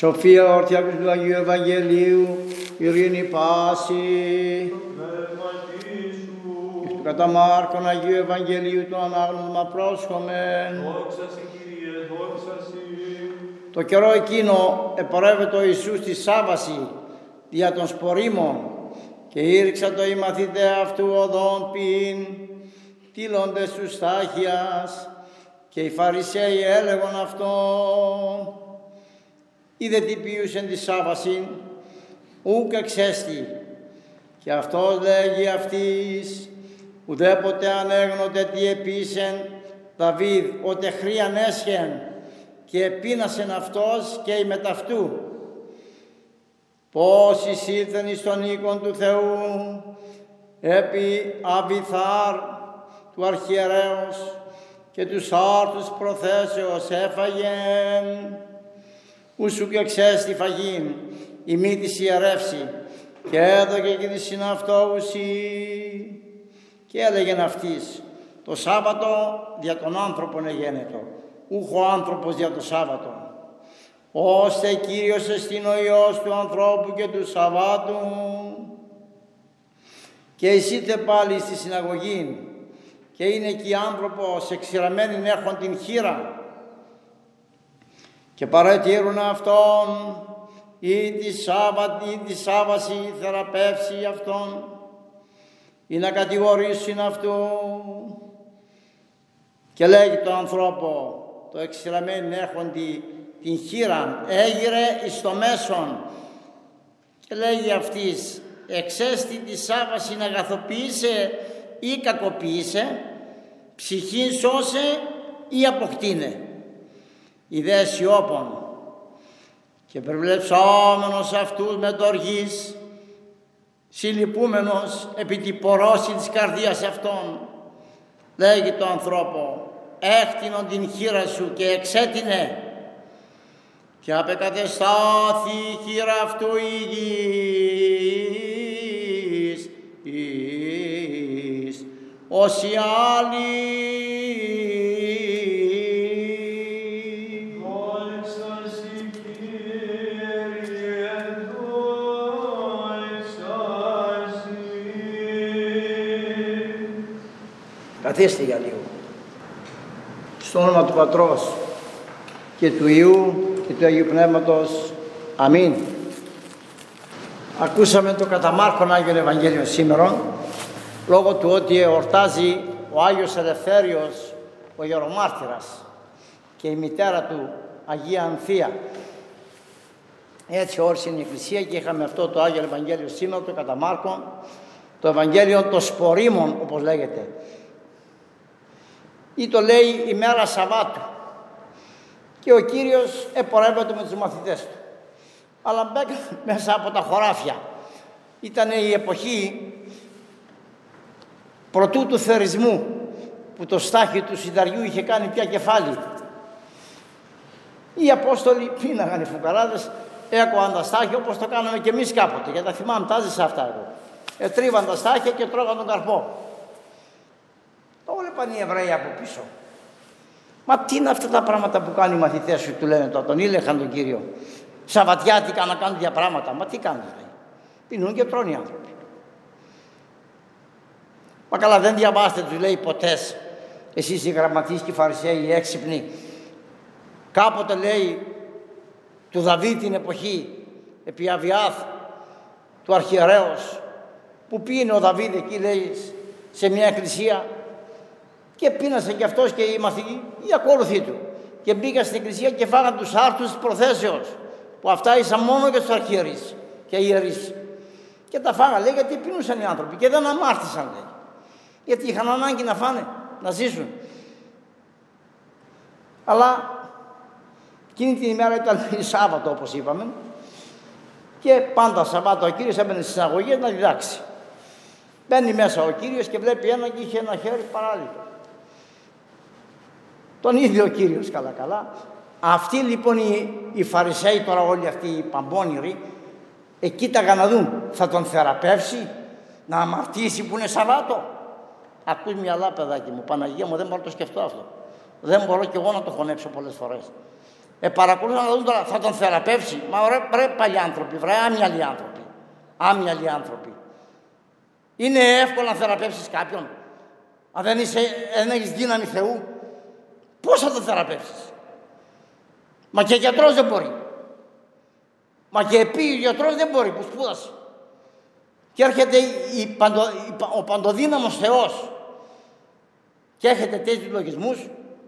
Σοφία ορθιάκους του Αγίου Ευαγγελίου, ειρήνη πάση. Του κατά Μάρκον Αγίου Ευαγγελίου το ανάγνωσμα πρόσχομεν. Δόξα σοι, Κύριε, δόξα σοι. Το καιρό εκείνο επορεύεται ο Ιησούς στη Σάββαση δια των σπορίμων και ήρξα το οι μαθητέ αυτού οδόν ποιήν, τύλοντες τους στάχιας, και οι Φαρισαίοι έλεγον αυτόν. Είδε τι ποιούσεν τη Σάββαση, ούκ εξέστη. Και αυτός λέγει αυτής, ουδέποτε ανέγνωτε τι επίσεν Δαβίδ, οτε χρίαν έσχεν, και επίνασεν αυτός και η μεταυτού. Πώς εισήλθεν εις τον οίκον του Θεού, επί Αβιθάρ του αρχιερέως και τους άρτους προθέσεως έφαγεν. Ούσου και εξέστη φαγήν, η μύτης ιερεύσει, και έδωκε και τη συναυτόουσι. Και έλεγεν αυτής, το Σάββατο δια των άνθρωπων εγένετο, ούχο άνθρωπος δια το Σάββατο. Ώστε Κύριος εστίν ο Υιός του ανθρώπου και του Σαββάτου. Και εισήλθε πάλι στη συναγωγή, και είναι εκεί άνθρωπος εξηραμένην έχων την χείρα. Και παρατήρουν αυτόν, ή τη Σάββαση θεραπεύσει αυτόν, ή να κατηγορήσουν αυτού. Και λέγει το ανθρώπο, το εξηραμένην έχον την χείρα, έγειρε εις το μέσον. Και λέγει αυτής, εξέστη τη Σάββαση να αγαθοποιείσαι ή κακοποιείσαι, ψυχήν σώσε ή αποκτήνε. Ιδέα σιώπων, και περιβλεψόμενος αυτούς με τοργής, συλλυπούμενος επί τη πορώση της καρδίας αυτών, λέγει το ανθρώπο, έκτινον την χείρα σου και εξέτεινε, και απεκατεστάθη η χείρα αυτού υγιής, ως οι άλλοι. Καθίστε για λίγο. Στο όνομα του Πατρός και του Υιού και του Αγίου Πνεύματος. Αμήν. Ακούσαμε το κατά Μάρκον Άγιον Ευαγγέλιο σήμερα, λόγω του ότι εορτάζει ο Άγιος Ελευθέριος, ο Ιερομάρτυρας, και η μητέρα του Αγία Ανθία. Έτσι όρισε η Εκκλησία και είχαμε αυτό το Άγιο Ευαγγέλιο σήμερα, το κατά Μάρκον, το Ευαγγέλιο των Σπορίμων, όπως λέγεται. Ή το λέει ημέρα Σαββάτου, και ο Κύριος επορεύεται με τους μαθητές του, αλλά μπήκαν μέσα από τα χωράφια. Ήταν η εποχή προτού του θερισμού, που το στάχι του συνταριού είχε κάνει πια κεφάλι. Οι Απόστολοι πίναγαν, οι φουκαράδες έκοαν τα στάχια, όπως το κάναμε και εμείς κάποτε, γιατί τα θυμάμαι, τα ζήσα αυτά εγώ. Τρίβαν τα στάχια και τρώγαν τον καρπό. Το βλέπαν οι Εβραίοι από πίσω. Μα τι είναι αυτά τα πράγματα που κάνουν οι μαθητές σου, του λένε τώρα, τον ήλεχαν τον Κύριο. Σαββατιάτικα να κάνουν τέτοια πράγματα. Μα τι κάνουν, λέει. Πίνουν και τρώνε οι άνθρωποι. Μα καλά, δεν διαβάστε, τους λέει, ποτέ, εσείς οι γραμματείς και οι Φαρισαίοι, οι έξυπνοι. Κάποτε, λέει, του Δαβίδ την εποχή, επί Αβιάθ, του αρχιερέως, που πήγαινε ο Δαβίδ εκεί, λέει, σε μια εκκλησία, και πίνασε και αυτός και οι μαθητοί, οι ακόλουθοί του, και μπήκαν στην εκκλησία και φάγαν τους άρτους της προθέσεως, που αυτά ήσαν μόνο για τους αρχιερείς και οι ιερείς. Και τα φάγαν, λέει, γιατί πίνουσαν οι άνθρωποι και δεν αμάρτησαν, λέει. Γιατί είχαν ανάγκη να φάνε, να ζήσουν. Αλλά εκείνη την ημέρα ήταν Σάββατο, όπως είπαμε, και πάντα Σαββάτο ο Κύριος έμπαινε στις συναγωγές να διδάξει. Μπαίνει μέσα ο Κύριος και βλέπει ένα και είχε ένα χέρι παράλυτο. Τον είδε ο Κύριος καλά. Αυτοί λοιπόν οι Φαρισαίοι, τώρα όλοι αυτοί οι παμπώνηροι, κοίταγαν να δουν, θα τον θεραπεύσει, να αμαρτήσει που είναι Σαββάτο. Ακούς μυαλά, παιδάκι μου, Παναγία μου, δεν μπορώ να το σκεφτώ αυτό. Δεν μπορώ κι εγώ να το χωνέψω πολλές φορές. Παρακολουθούν να δουν τώρα, θα τον θεραπεύσει. Μα ρε παλιοί άνθρωποι, άμυαλοι άνθρωποι. Άμυαλοι άνθρωποι. Είναι εύκολο να θεραπεύσεις κάποιον. Αν δεν έχεις δύναμη Θεού, πώς θα τον θεραπεύσεις? Μα και γιατρός δεν μπορεί. Μα και ο γιατρός δεν μπορεί, που σπούδασε. Και έρχεται ο παντοδύναμος Θεός και έχετε τέτοιους λογισμούς.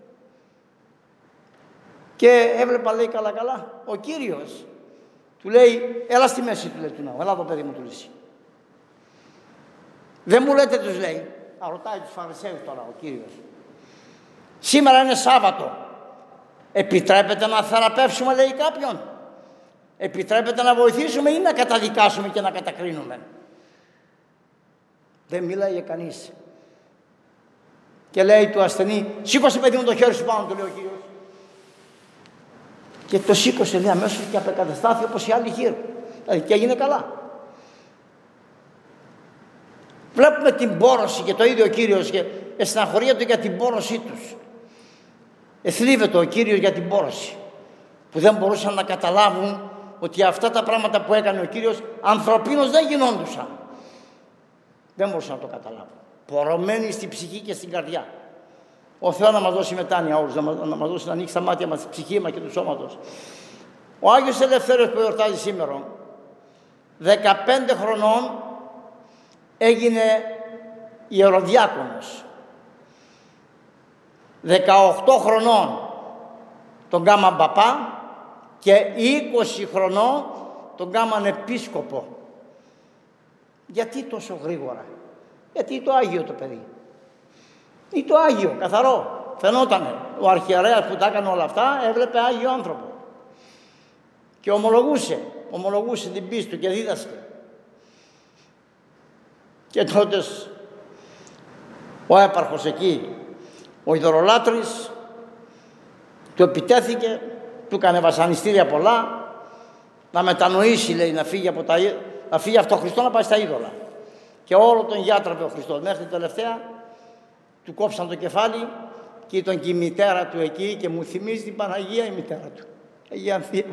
Και έβλεπα, λέει, καλά, ο Κύριος του λέει, έλα στη μέση του, λέει, του ναού, έλα εδώ παιδί μου, του λύσει. Δεν μου λέτε, τους λέει, ρωτάει τους Φαρισαίους τώρα ο Κύριος. Σήμερα είναι Σάββατο. Επιτρέπεται να θεραπεύσουμε, λέει, κάποιον? Επιτρέπεται να βοηθήσουμε ή να καταδικάσουμε και να κατακρίνουμε? Δεν μίλαγε κανείς. Και λέει του ασθενή, σήκωσε παιδί μου το χέρι σου πάνω, του λέει ο Κύριος. Και το σήκωσε, λέει, αμέσως και απεκαταστάθη όπως οι άλλοι γύρω. Δηλαδή και έγινε καλά. Βλέπουμε την πόρωση και το ίδιο ο Κύριος και στεναχωρείται για την πόρωσή τους. Θλίβεται ο Κύριος για την πόρωση, που δεν μπορούσαν να καταλάβουν ότι αυτά τα πράγματα που έκανε ο Κύριος ανθρωπίνως δεν γινόντουσαν. Δεν μπορούσαν να το καταλάβουν. Πορωμένοι στην ψυχή και στην καρδιά. Ο Θεός να μας δώσει μετάνοια όλους, να μας δώσει να ανοίξει τα μάτια μας, τη ψυχή μας και του σώματος. Ο Άγιος Ελευθέριος που εορτάζει σήμερα, 15 χρονών έγινε ιεροδιάκονος. 18 χρονών τον κάμαν παπά και 20 χρονών τον κάμαν επίσκοπο. Γιατί τόσο γρήγορα? Γιατί το Άγιο το παιδί. Ή το Άγιο, καθαρό. Φαινότανε. Ο αρχιερέας που τα έκανε όλα αυτά έβλεπε Άγιο άνθρωπο. Και ομολογούσε την πίστη του και δίδασκε. Και τότε ο έπαρχος εκεί, ο ειδωλολάτρης, του επιτέθηκε, του έκανε βασανιστήρια πολλά, να μετανοήσει, λέει, να φύγει από το Χριστό, να πάει στα είδωλα. Και όλο τον γιάτραβε ο Χριστός, μέχρι τελευταία του κόψαν το κεφάλι και ήταν και η μητέρα του εκεί και μου θυμίζει την Παναγία η μητέρα του, Αγία Ανθία.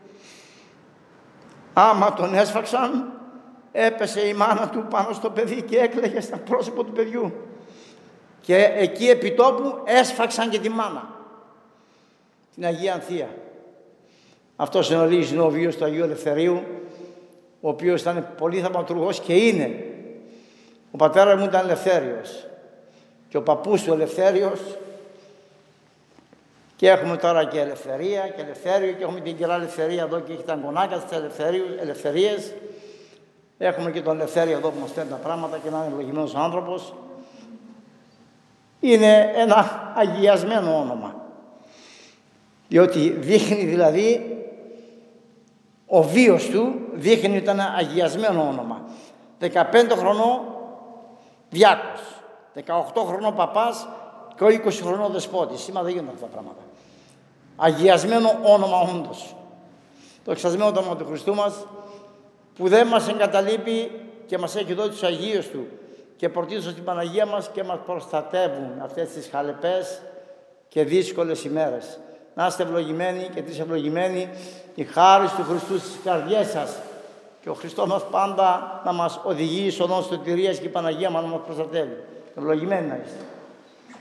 Άμα τον έσφαξαν, έπεσε η μάνα του πάνω στο παιδί και έκλαιγε στα πρόσωπο του παιδιού. Και εκεί επί τόπου έσφαξαν και τη μάνα, την Αγία Ανθία. Αυτός είναι ο βίος του Αγίου Ελευθερίου, ο οποίος ήταν πολύ θαυματουργός και είναι. Ο πατέρας μου ήταν Ελευθέριος και ο παππούς του Ελευθέριος, και έχουμε τώρα και Ελευθερία και Ελευθέριο και έχουμε την κυρά Ελευθερία εδώ και έχει τα γονάκια στις Ελευθερίες. Έχουμε και τον Ελευθέριο εδώ που μας φέρνει τα πράγματα και να είναι ευλογημένος άνθρωπος. Είναι ένα αγιασμένο όνομα, διότι δείχνει, δηλαδή ο βίος του δείχνει ότι ήταν αγιασμένο όνομα. 15 χρονών διάκος, 18 χρονών παπάς και ο 20 χρονών δεσπότης. Σήμερα δεν γίνονται αυτά τα πράγματα. Αγιασμένο όνομα όντως. Το εξασμένο το όνομα του Χριστού μας, που δεν μας εγκαταλείπει και μας έχει δώσει τους Αγίους Του και πρωτίστως στην Παναγία μας και μας προστατεύουν αυτές τις χαλεπές και δύσκολες ημέρες. Να είστε ευλογημένοι και τις ευλογημένοι, η χάρις του Χριστού στις καρδιές σας και ο Χριστός μας πάντα να μας οδηγεί στον οδό σωτηρίας και η Παναγία μας να μας προστατεύει. Ευλογημένοι να είστε.